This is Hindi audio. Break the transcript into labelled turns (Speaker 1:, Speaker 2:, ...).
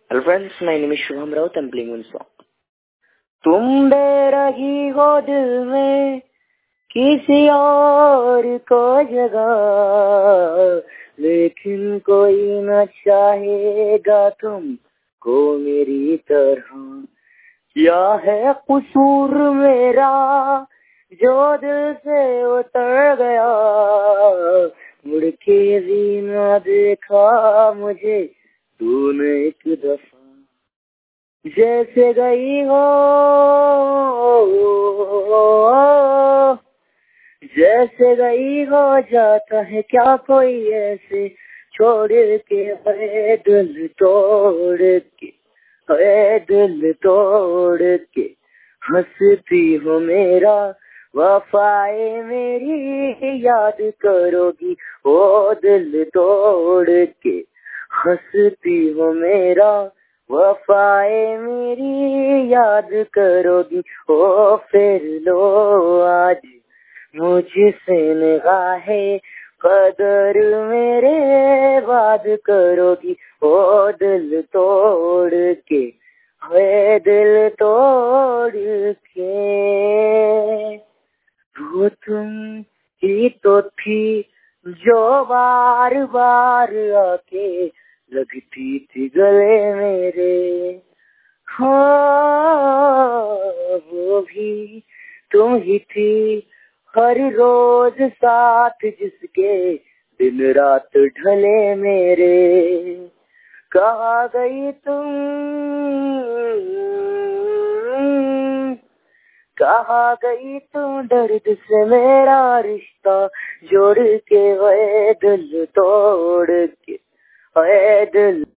Speaker 1: Hello friends, my name is Shubham Raut. I'm playing one song. तुम दे रही हो दिल में किसी और को जगह, लेकिन कोई न चाहेगा तुमको मेरी तरह। क्या है कसूर मेरा जो दिल से उतर गया, मुड़ के भी न देखा मुझे तूने एक दफा। जैसे गई हो, जैसे गई हो जाता है क्या कोई ऐसे छोड़ के, है दिल तोड़ के, है दिल तोड़ के हंसती हो मेरा वफाए मेरी याद करोगी। ओ दिल तोड़ के हंसती हो मेरा वफाए मेरी याद करोगी। ओ फिर लो आज मुझसे निगाहे कदर मेरे बाद करोगी। ओ दिल तोड़ के, है दिल तोड़ के। वो तुम ही तो थी जो बार बार आके लगती थी गले मेरे। हाँ वो भी तुम ही थी हर रोज साथ जिसके दिन रात ढले मेरे। कहाँ गई तुम, कहाँ गई तुम दर्द से मेरा रिश्ता जोड़ के, वे दिल तोड़ के, वे दिल